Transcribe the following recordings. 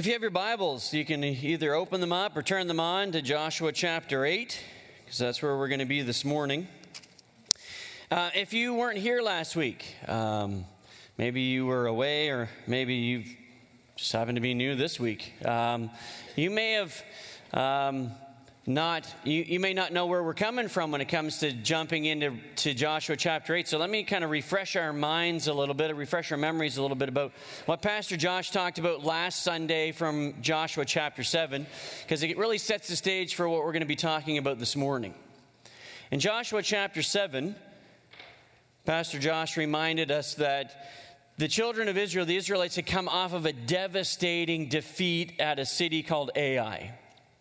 If you have your Bibles, you can either open them up or turn them on to Joshua chapter 8, because that's where we're going to be this morning. If you weren't here last week, maybe you were away, or maybe you just happened to be new this week. You may have you may not know where we're coming from when it comes to jumping into Joshua chapter 8. So let me kind of refresh our minds a little bit, refresh our memories a little bit about what Pastor Josh talked about last Sunday from Joshua chapter 7, because it really sets the stage for what we're going to be talking about this morning. In Joshua chapter 7, Pastor Josh reminded us that the children of Israel, the Israelites, had come off of a devastating defeat at a city called Ai.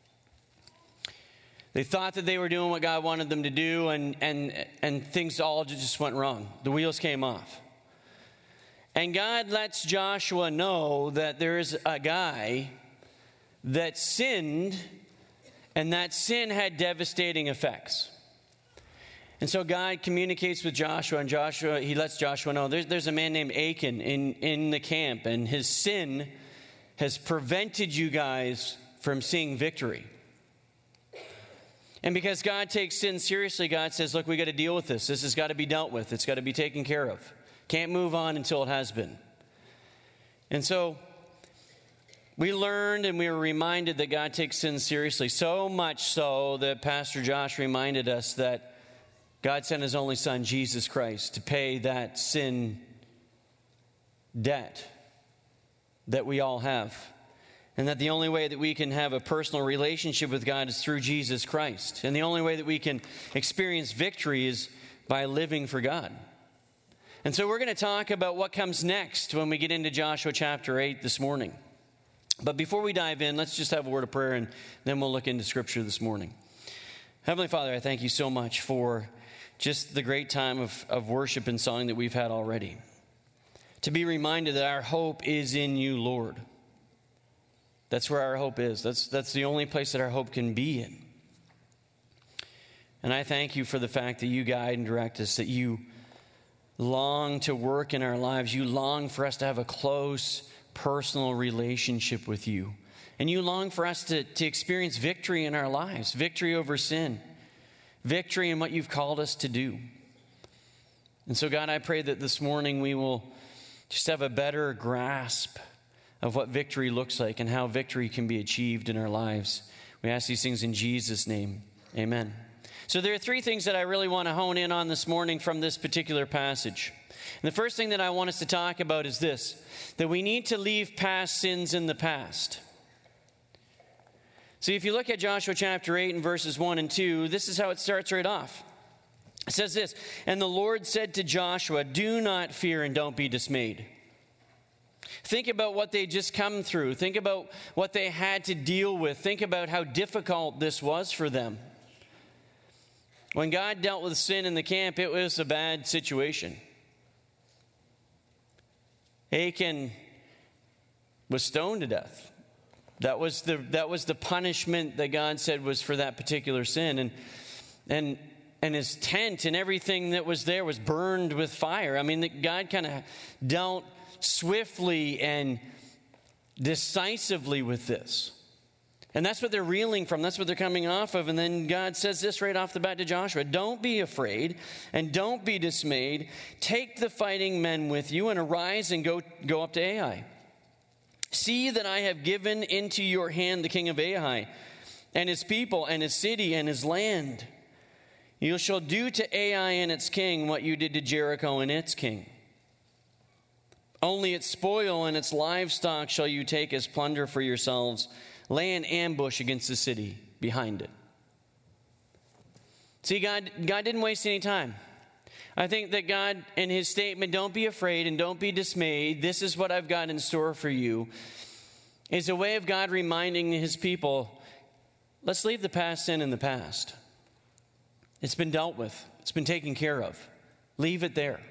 They thought that they were doing what God wanted them to do, and things all just went wrong. The wheels came off. And God lets Joshua know that there is a guy that sinned, and that sin had devastating effects. And so God communicates with Joshua, and he lets Joshua know there's a man named Achan in the camp, and his sin has prevented you guys from seeing victory. And because God takes sin seriously, God says, look, we got to deal with this. This has got to be dealt with. It's got to be taken care of. Can't move on until it has been. And so we learned and we were reminded that God takes sin seriously, so much so that Pastor Josh reminded us that God sent his only son, Jesus Christ, to pay that sin debt that we all have. And that the only way that we can have a personal relationship with God is through Jesus Christ. And the only way that we can experience victory is by living for God. And so we're going to talk about what comes next when we get into Joshua chapter 8 this morning. But before we dive in, let's just have a word of prayer, and then we'll look into Scripture this morning. Heavenly Father, I thank you so much for just the great time of worship and song that we've had already. To be reminded that our hope is in you, Lord. That's where our hope is. That's the only place that our hope can be in. And I thank you for the fact that you guide and direct us, that you long to work in our lives. You long for us to have a close, personal relationship with you. And you long for us to experience victory in our lives, victory over sin, victory in what you've called us to do. And so, God, I pray that this morning we will just have a better grasp of what victory looks like and how victory can be achieved in our lives. We ask these things in Jesus' name. Amen. So there are three things that I really want to hone in on this morning from this particular passage. And the first thing that I want us to talk about is this, that we need to leave past sins in the past. See, if you look at Joshua chapter 8 and verses 1 and 2, this is how it starts right off. It says this, "And the Lord said to Joshua, 'Do not fear and don't be dismayed.'" Think about what they just come through. Think about what they had to deal with. Think about how difficult this was for them. When God dealt with sin in the camp, it was a bad situation. Achan was stoned to death. That was the punishment that God said was for that particular sin. And his tent and everything that was there was burned with fire. I mean, God kind of dealt swiftly and decisively with this. And that's what they're reeling from. That's what they're coming off of. And then God says this right off the bat to Joshua, "Don't be afraid and don't be dismayed. Take the fighting men with you and arise and go up to Ai. See that I have given into your hand the king of Ai and his people and his city and his land. You shall do to Ai and its king what you did to Jericho and its king. Only its spoil and its livestock shall you take as plunder for yourselves. Lay an ambush against the city behind it." See, God didn't waste any time. I think that God, in his statement, "Don't be afraid and don't be dismayed. This is what I've got in store for you," is a way of God reminding his people, let's leave the past sin in the past. It's been dealt with. It's been taken care of. Leave it there.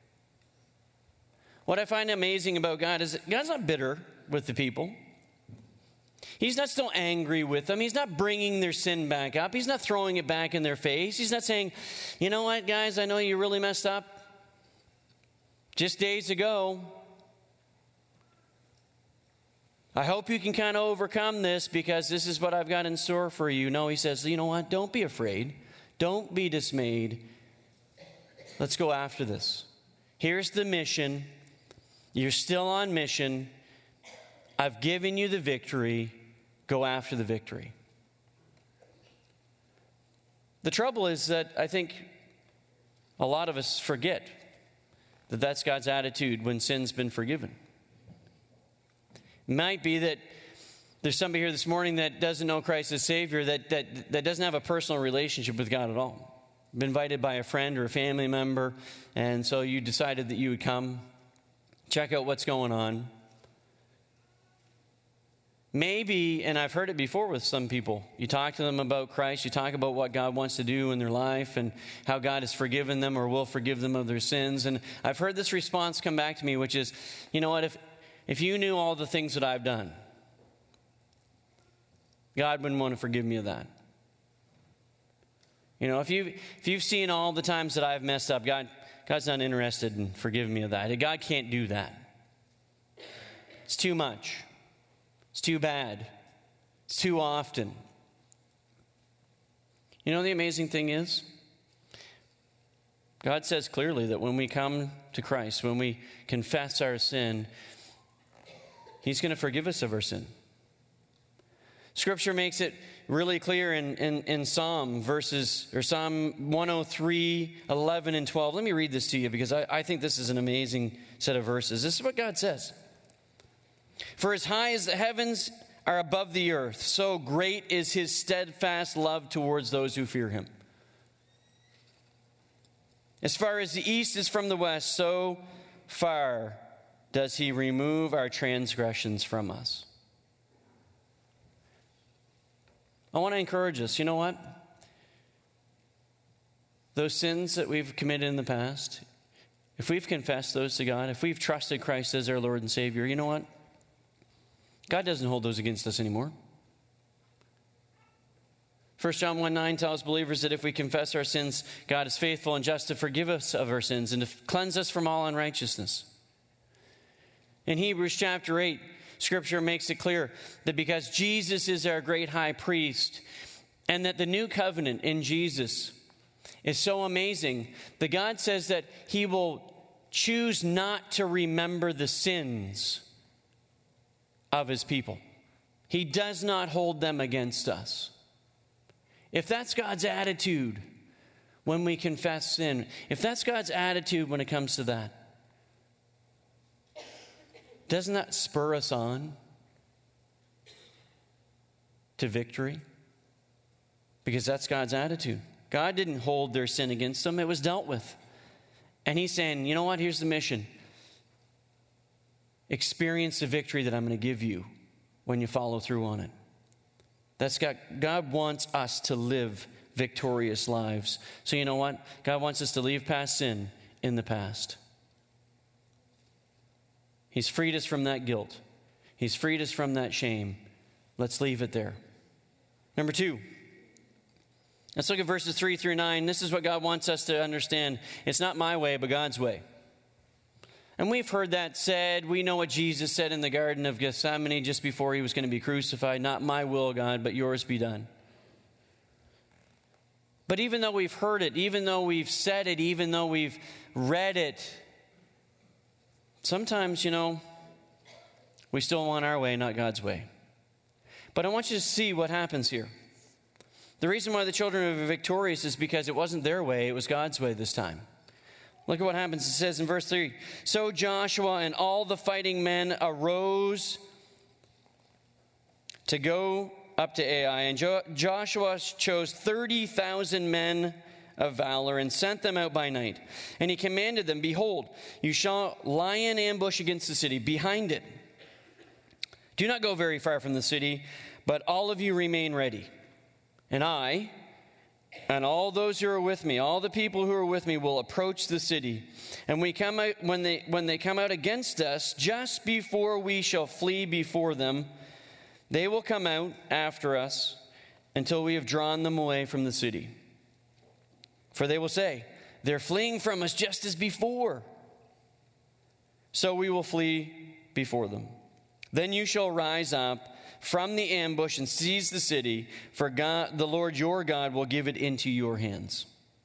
What I find amazing about God is that God's not bitter with the people. He's not still angry with them. He's not bringing their sin back up. He's not throwing it back in their face. He's not saying, "You know what, guys, I know you really messed up. Just days ago, I hope you can kind of overcome this because this is what I've got in store for you. No, he says, you know what? Don't be afraid. Don't be dismayed. Let's go after this. Here's the mission. You're still on mission. I've given you the victory. Go after the victory. The trouble is that I think a lot of us forget that that's God's attitude when sin's been forgiven. It might be that there's somebody here this morning that doesn't know Christ as Savior, that doesn't have a personal relationship with God at all. Been invited by a friend or a family member, and so you decided that you would come, check out what's going on. Maybe, and I've heard it before with some people, you talk to them about Christ, you talk about what God wants to do in their life and how God has forgiven them or will forgive them of their sins. And I've heard this response come back to me, which is, you know what, if you knew all the things that I've done, God wouldn't want to forgive me of that. You know, if you've seen all the times that I've messed up, God's not interested in forgiving me of that. God can't do that. It's too much. It's too bad. It's too often. You know, the amazing thing is, God says clearly that when we come to Christ, when we confess our sin, He's going to forgive us of our sin. Scripture makes it really clear in Psalm 103, 11, and 12. Let me read this to you because I think this is an amazing set of verses. This is what God says. For as high as the heavens are above the earth, so great is His steadfast love towards those who fear Him. As far as the east is from the west, so far does He remove our transgressions from us. I want to encourage us, you know what? Those sins that we've committed in the past, if we've confessed those to God, if we've trusted Christ as our Lord and Savior, you know what? God doesn't hold those against us anymore. 1 John 1:9 tells believers that if we confess our sins, God is faithful and just to forgive us of our sins and to cleanse us from all unrighteousness. In Hebrews chapter 8, Scripture makes it clear that because Jesus is our great high priest and that the new covenant in Jesus is so amazing that God says that He will choose not to remember the sins of His people. He does not hold them against us. If that's God's attitude when we confess sin, if that's God's attitude when it comes to that, doesn't that spur us on to victory? Because that's God's attitude. God didn't hold their sin against them. It was dealt with. And He's saying, you know what? Here's the mission. Experience the victory that I'm going to give you when you follow through on it. God wants us to live victorious lives. So you know what? God wants us to leave past sin in the past. He's freed us from that guilt. He's freed us from that shame. Let's leave it there. Number 2. Let's look at verses 3 through 9. This is what God wants us to understand. It's not my way, but God's way. And we've heard that said. We know what Jesus said in the Garden of Gethsemane just before He was going to be crucified. Not my will, God, but yours be done. But even though we've heard it, even though we've said it, even though we've read it, sometimes, you know, we still want our way, not God's way. But I want you to see what happens here. The reason why the children are victorious is because it wasn't their way, it was God's way this time. Look at what happens. It says in verse 3, so Joshua and all the fighting men arose to go up to Ai. And Joshua chose 30,000 men of valor and sent them out by night. And he commanded them, behold, you shall lie in ambush against the city, behind it. Do not go very far from the city, but all of you remain ready. And I and all those who are with me, all the people who are with me, will approach the city. And we come out, when they come out against us, just before we shall flee before them, they will come out after us until we have drawn them away from the city. For they will say, they're fleeing from us just as before. So we will flee before them. Then you shall rise up from the ambush and seize the city, for God, the Lord your God will give it into your hands.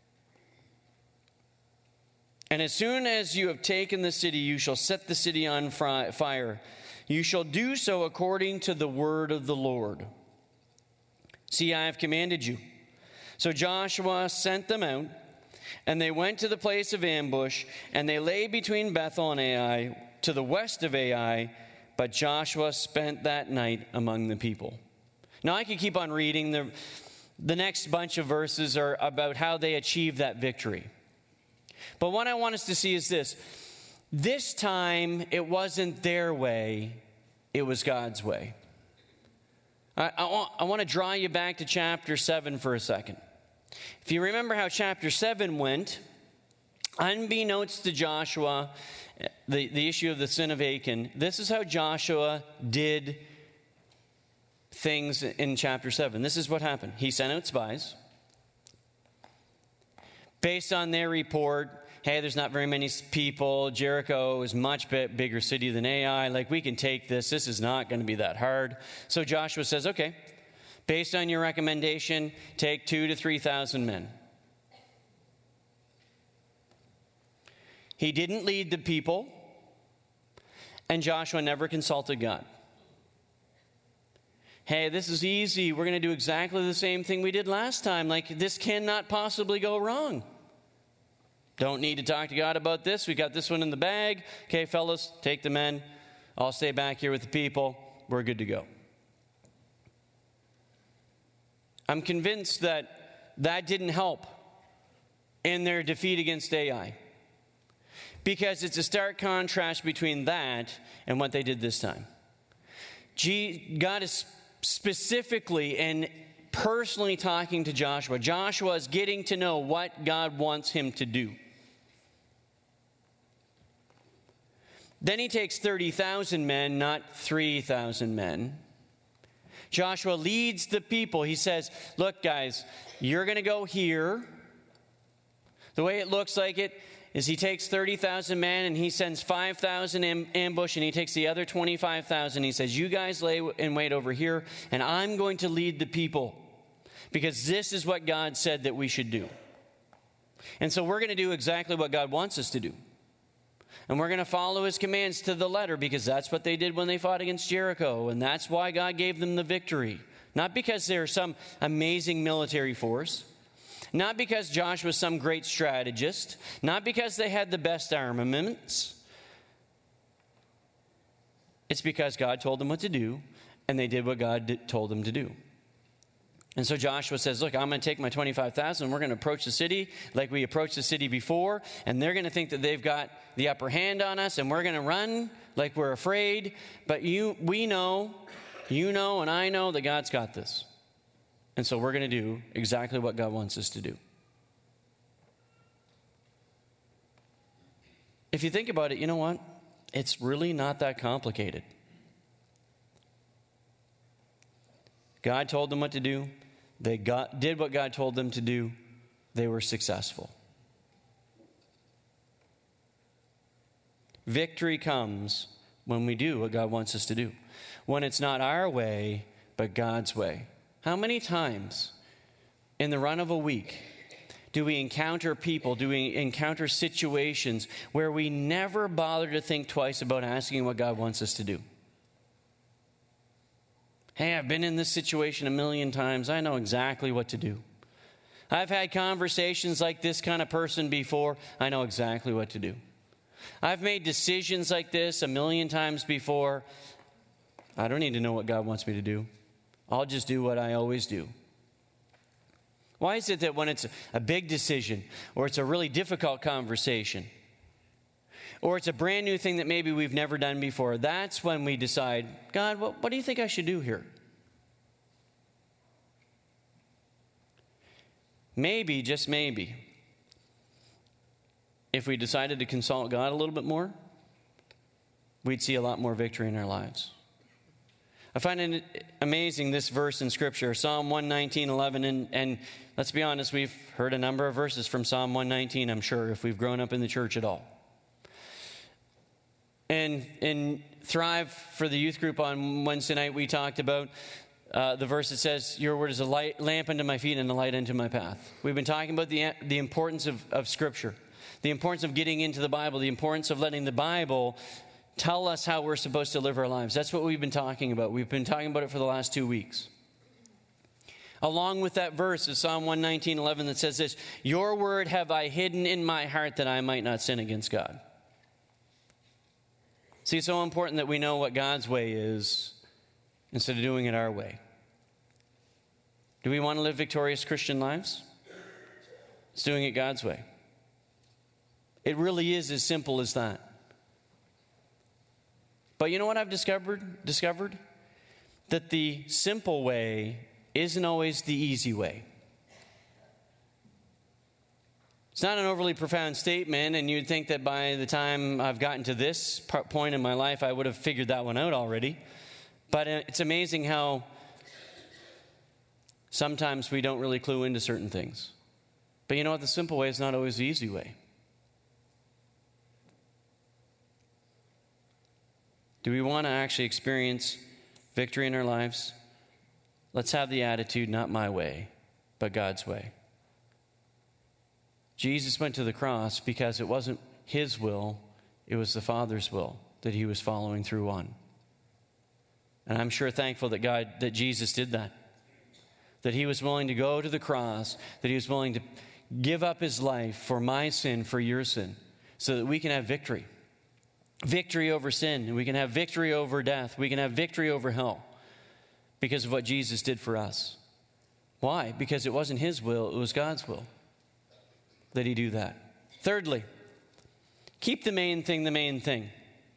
And as soon as you have taken the city, you shall set the city on fire. You shall do so according to the word of the Lord. See, I have commanded you. So Joshua sent them out, and they went to the place of ambush, and they lay between Bethel and Ai, to the west of Ai, but Joshua spent that night among the people. Now I could keep on reading. The next bunch of verses are about how they achieved that victory. But what I want us to see is this. This time, it wasn't their way, it was God's way. I want to draw you back to chapter 7 for a second. If you remember how chapter 7 went, unbeknownst to Joshua, the issue of the sin of Achan, this is how Joshua did things in chapter 7. This is what happened. He sent out spies. Based on their report, hey, there's not very many people. Jericho is much bigger city than Ai. Like, we can take this. This is not going to be that hard. So Joshua says, okay, based on your recommendation, take 2,000 to 3,000 men. He didn't lead the people, and Joshua never consulted God. Hey, this is easy. We're going to do exactly the same thing we did last time. Like, this cannot possibly go wrong. Don't need to talk to God about this. We got this one in the bag. Okay, fellas, take the men. I'll stay back here with the people. We're good to go. I'm convinced that didn't help in their defeat against Ai. Because it's a stark contrast between that and what they did this time. God is specifically and personally talking to Joshua. Joshua is getting to know what God wants him to do. Then he takes 30,000 men, not 3,000 men. Joshua leads the people. He says, look, guys, you're going to go here. The way it looks like it is he takes 30,000 men and he sends 5,000 ambush, and he takes the other 25,000. He says, you guys lay and wait over here, and I'm going to lead the people because this is what God said that we should do. And so we're going to do exactly what God wants us to do. And we're going to follow his commands to the letter, because that's what they did when they fought against Jericho. And that's why God gave them the victory. Not because they're some amazing military force. Not because Joshua was some great strategist. Not because they had the best armaments. It's because God told them what to do, and they did what God told them to do. And so Joshua says, look, I'm going to take my 25,000, and we're going to approach the city like we approached the city before, and they're going to think that they've got the upper hand on us, and we're going to run like we're afraid. But we know, you know, and I know that God's got this. And so we're going to do exactly what God wants us to do. If you think about it, you know what? It's really not that complicated. God told them what to do. They did what God told them to do. They were successful. Victory comes when we do what God wants us to do. When it's not our way, but God's way. How many times in the run of a week do we encounter people, do we encounter situations where we never bother to think twice about asking what God wants us to do? Hey, I've been in this situation a million times. I know exactly what to do. I've had conversations like this kind of person before. I know exactly what to do. I've made decisions like this a million times before. I don't need to know what God wants me to do. I'll just do what I always do. Why is it that when it's a big decision, or it's a really difficult conversation, or it's a brand new thing that maybe we've never done before, that's when we decide, God, what do you think I should do here? Maybe, just maybe, if we decided to consult God a little bit more, we'd see a lot more victory in our lives. I find it amazing, this verse in Scripture, Psalm 119:11, and let's be honest, we've heard a number of verses from Psalm 119, I'm sure, if we've grown up in the church at all. And in Thrive for the youth group on Wednesday night, we talked about the verse that says, your word is a lamp unto my feet and a light unto my path. We've been talking about the importance of Scripture, the importance of getting into the Bible, the importance of letting the Bible tell us how we're supposed to live our lives. That's what we've been talking about. We've been talking about it for the last 2 weeks. Along with that verse is Psalm 119:11 that says this, your word have I hidden in my heart that I might not sin against God. See, it's so important that we know what God's way is instead of doing it our way. Do we want to live victorious Christian lives? It's doing it God's way. It really is as simple as that. But you know what I've discovered? That the simple way isn't always the easy way. It's not an overly profound statement, and you'd think that by the time I've gotten to this point in my life, I would have figured that one out already. But it's amazing how sometimes we don't really clue into certain things. But you know what? The simple way is not always the easy way. Do we want to actually experience victory in our lives? Let's have the attitude, not my way, but God's way. Jesus went to the cross because it wasn't his will, it was the Father's will that he was following through on. And I'm sure thankful that Jesus did that. That he was willing to go to the cross, that he was willing to give up his life for my sin, for your sin, so that we can have victory. Victory over sin, and we can have victory over death. We can have victory over hell because of what Jesus did for us. Why? Because it wasn't his will, it was God's will that he do that. Thirdly, keep the main thing the main thing.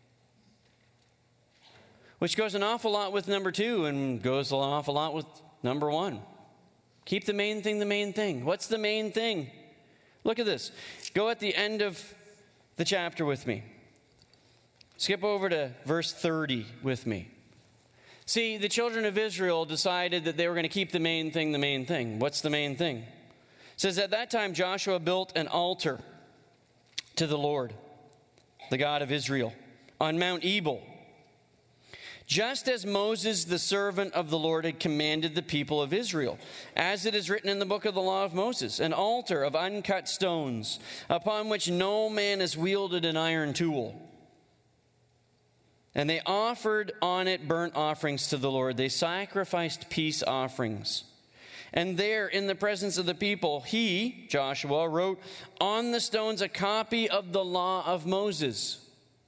Which goes an awful lot with number 2 and goes an awful lot with number 1. Keep the main thing the main thing. What's the main thing? Look at this. Go at the end of the chapter with me. Skip over to verse 30 with me. See, the children of Israel decided that they were going to keep the main thing the main thing. What's the main thing? It says, at that time Joshua built an altar to the Lord, the God of Israel, on Mount Ebal, just as Moses, the servant of the Lord, had commanded the people of Israel, as it is written in the book of the law of Moses, an altar of uncut stones, upon which no man has wielded an iron tool. And they offered on it burnt offerings to the Lord. They sacrificed peace offerings. And there, in the presence of the people, he, Joshua, wrote on the stones a copy of the law of Moses,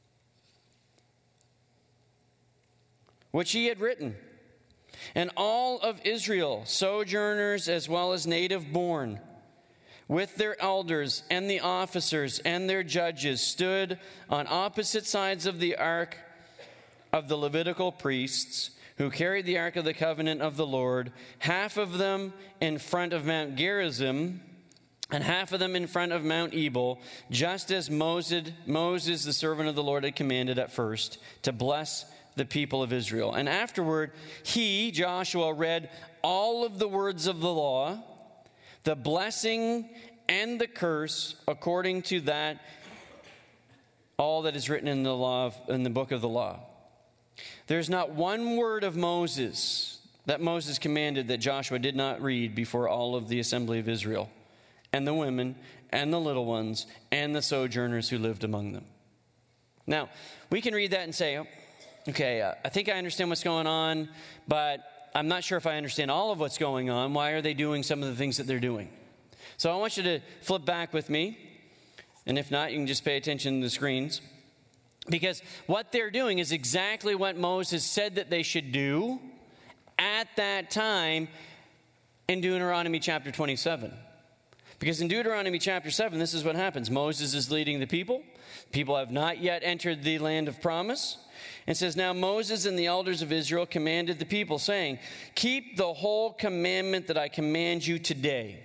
which he had written. And all of Israel, sojourners as well as native born, with their elders and the officers and their judges, stood on opposite sides of the ark of the Levitical priests, who carried the ark of the covenant of the Lord, half of them in front of Mount Gerizim, and half of them in front of Mount Ebal, just as Moses, the servant of the Lord, had commanded at first, to bless the people of Israel. And afterward, he, Joshua, read all of the words of the law, the blessing and the curse, according to that, all that is written in the law, in the book of the law. There's not one word of Moses that Moses commanded that Joshua did not read before all of the assembly of Israel, and the women, and the little ones, and the sojourners who lived among them. Now, we can read that and say, okay, I think I understand what's going on, but I'm not sure if I understand all of what's going on. Why are they doing some of the things that they're doing? So I want you to flip back with me, and if not, you can just pay attention to the screens. Because what they're doing is exactly what Moses said that they should do at that time in Deuteronomy chapter 27. Because in Deuteronomy chapter 7, this is what happens. Moses is leading the people. People have not yet entered the land of promise. It says, now Moses and the elders of Israel commanded the people, saying, keep the whole commandment that I command you today.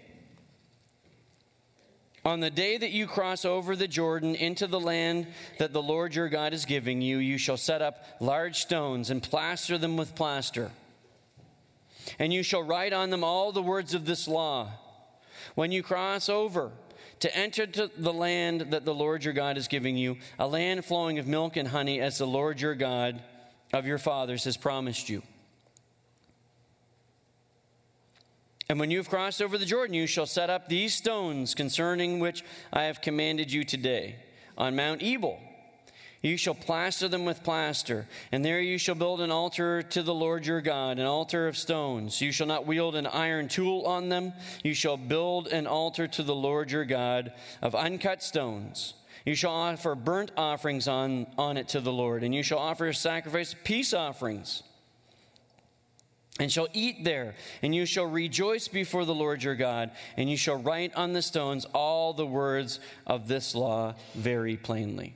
On the day that you cross over the Jordan into the land that the Lord your God is giving you, you shall set up large stones and plaster them with plaster. And you shall write on them all the words of this law. When you cross over, to enter to the land that the Lord your God is giving you, a land flowing of milk and honey, as the Lord your God of your fathers has promised you. And when you have crossed over the Jordan, you shall set up these stones concerning which I have commanded you today on Mount Ebal. You shall plaster them with plaster, and there you shall build an altar to the Lord your God, an altar of stones. You shall not wield an iron tool on them. You shall build an altar to the Lord your God of uncut stones. You shall offer burnt offerings on it to the Lord, and you shall offer sacrifice peace offerings, and shall eat there, and you shall rejoice before the Lord your God, and you shall write on the stones all the words of this law very plainly.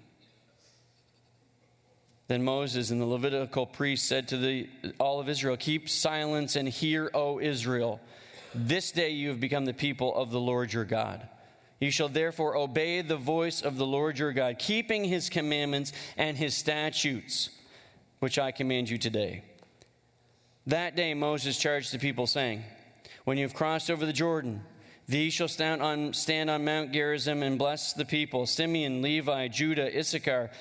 Then Moses and the Levitical priests said to all of Israel, keep silence and hear, O Israel. This day you have become the people of the Lord your God. You shall therefore obey the voice of the Lord your God, keeping his commandments and his statutes, which I command you today. That day Moses charged the people, saying, when you have crossed over the Jordan, these shall stand on Mount Gerizim and bless the people, Simeon, Levi, Judah, Issachar,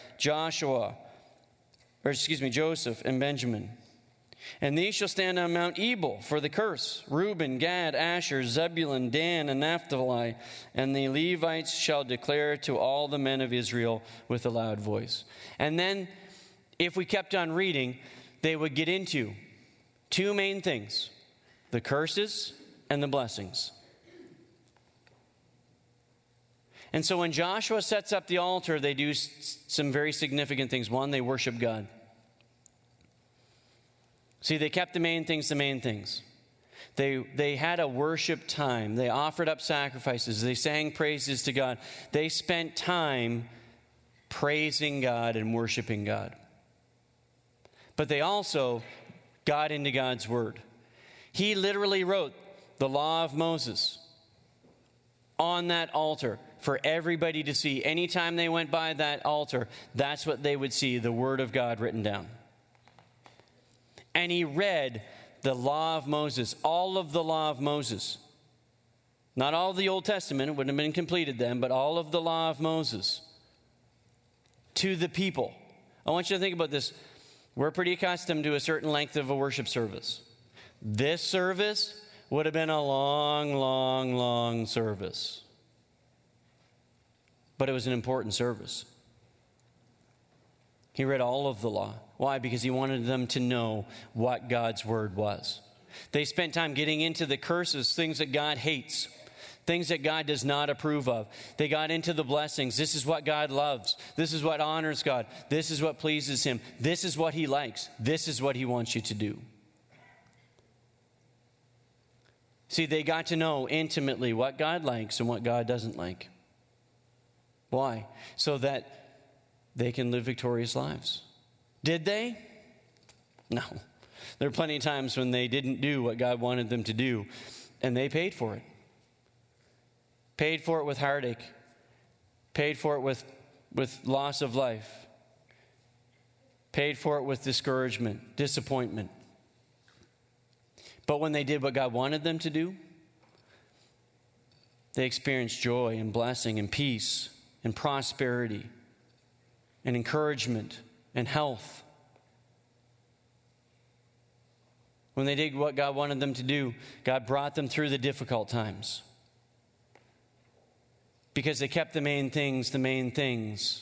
Joseph, and Benjamin. And these shall stand on Mount Ebal for the curse, Reuben, Gad, Asher, Zebulun, Dan, and Naphtali. And the Levites shall declare to all the men of Israel with a loud voice. And then, if we kept on reading, they would get into two main things: the curses and the blessings. And so when Joshua sets up the altar, they do some very significant things. One, they worship God. See, they kept the main things the main things. They had a worship time. They offered up sacrifices. They sang praises to God. They spent time praising God and worshiping God. But they also got into God's Word. He literally wrote the law of Moses on that altar for everybody to see. Anytime they went by that altar, that's what they would see, the Word of God written down. And he read the law of Moses, all of the law of Moses. Not all of the Old Testament, it wouldn't have been completed then, but all of the law of Moses to the people. I want you to think about this. We're pretty accustomed to a certain length of a worship service. This service would have been a long, long, long service. But it was an important service. He read all of the law. Why? Because he wanted them to know what God's word was. They spent time getting into the curses, things that God hates, things that God does not approve of. They got into the blessings. This is what God loves. This is what honors God. This is what pleases him. This is what he likes. This is what he wants you to do. See, they got to know intimately what God likes and what God doesn't like. Why? So that they can live victorious lives. Did they? No. There are plenty of times when they didn't do what God wanted them to do, and they paid for it. Paid for it with heartache. Paid for it with loss of life. Paid for it with discouragement, disappointment. But when they did what God wanted them to do, they experienced joy and blessing and peace and prosperity and encouragement and health. When they did what God wanted them to do, God brought them through the difficult times. Because they kept the main things the main things.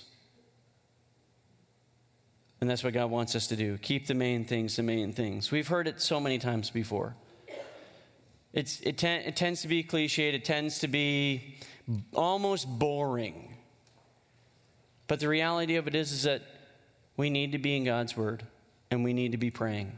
And that's what God wants us to do. Keep the main things the main things. We've heard it so many times before. It tends to be cliched. It tends to be almost boring. But the reality of it is that we need to be in God's Word, and we need to be praying.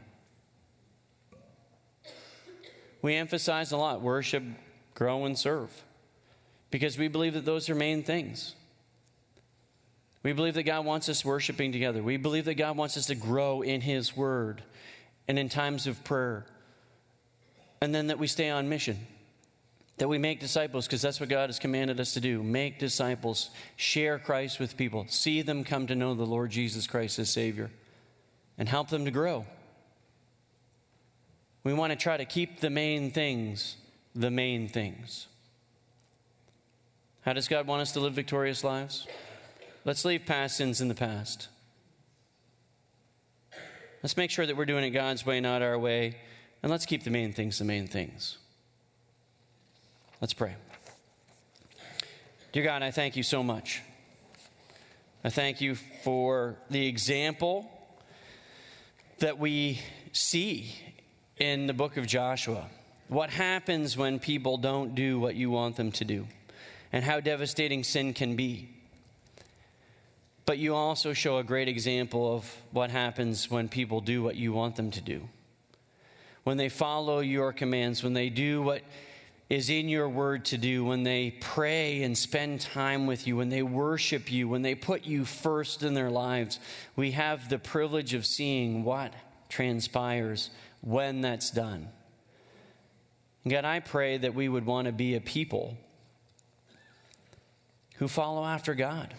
We emphasize a lot, worship, grow, and serve, because we believe that those are main things. We believe that God wants us worshiping together. We believe that God wants us to grow in His Word and in times of prayer. And then that we stay on mission. That we make disciples, because that's what God has commanded us to do. Make disciples. Share Christ with people. See them come to know the Lord Jesus Christ as Savior. And help them to grow. We want to try to keep the main things the main things. How does God want us to live victorious lives? Let's leave past sins in the past. Let's make sure that we're doing it God's way, not our way. And let's keep the main things the main things. Let's pray. Dear God, I thank you so much. I thank you for the example that we see in the book of Joshua. What happens when people don't do what you want them to do, and how devastating sin can be. But you also show a great example of what happens when people do what you want them to do. When they follow your commands, when they do what is in your word to do, when they pray and spend time with you, when they worship you, when they put you first in their lives. We have the privilege of seeing what transpires when that's done. God, I pray that we would want to be a people who follow after God,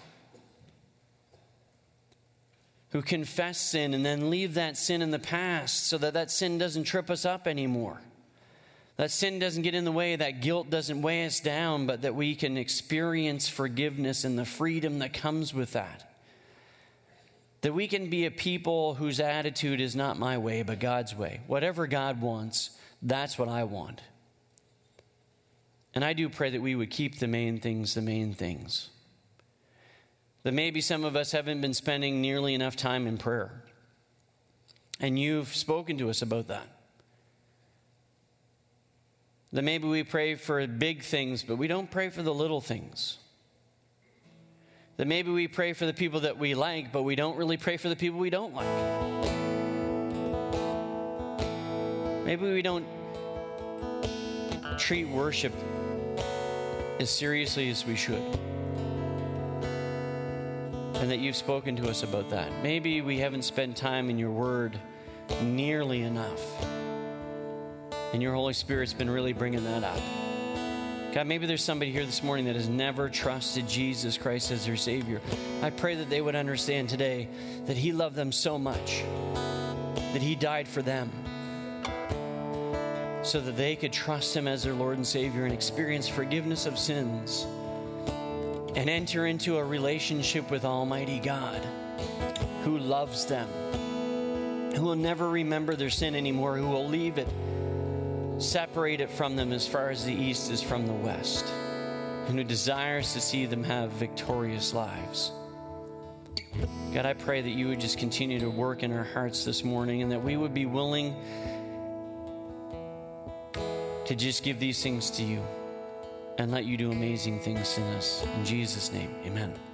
who confess sin and then leave that sin in the past so that that sin doesn't trip us up anymore. That sin doesn't get in the way, that guilt doesn't weigh us down, but that we can experience forgiveness and the freedom that comes with that. That we can be a people whose attitude is not my way, but God's way. Whatever God wants, that's what I want. And I do pray that we would keep the main things the main things. That maybe some of us haven't been spending nearly enough time in prayer. And you've spoken to us about that. That maybe we pray for big things, but we don't pray for the little things. That maybe we pray for the people that we like, but we don't really pray for the people we don't like. Maybe we don't treat worship as seriously as we should. And that you've spoken to us about that. Maybe we haven't spent time in your word nearly enough. And your Holy Spirit's been really bringing that up. God, maybe there's somebody here this morning that has never trusted Jesus Christ as their Savior. I pray that they would understand today that He loved them so much, that He died for them, so that they could trust Him as their Lord and Savior and experience forgiveness of sins and enter into a relationship with Almighty God who loves them, who will never remember their sin anymore, who will leave it, separate it from them as far as the east is from the west, and who desires to see them have victorious lives. God, I pray that you would just continue to work in our hearts this morning, and that we would be willing to just give these things to you and let you do amazing things in us. In Jesus' name, amen.